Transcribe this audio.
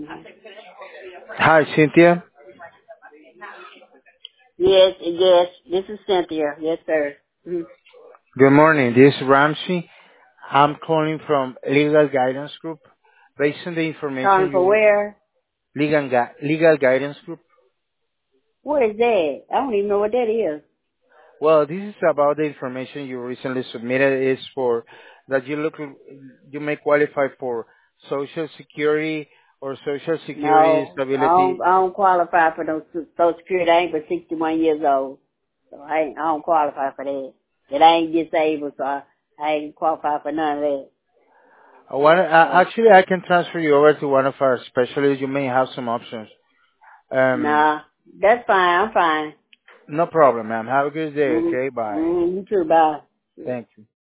Hi, Cynthia. Yes, yes. This is Cynthia. Yes, sir. Mm. Good morning. This is Ramsey. I'm calling from Legal Guidance Group. Based on the Calling information for you where? Legal Guidance Group. Where is that? I don't even know what that is. Well, this is about the information you recently submitted. Is for that you may qualify for Social Security or Social Security No, Stability. I don't qualify for those Social Security. I ain't but 61 years old, so I don't qualify for that. That I ain't disabled, so I ain't qualify for none of that. So Actually, I can transfer you over to one of our specialists. You may have some options. Um, nah, that's fine. I'm fine. no problem, ma'am. Have a good day. Mm-hmm. Okay, bye. Mm-hmm. You too. Bye. Thank you.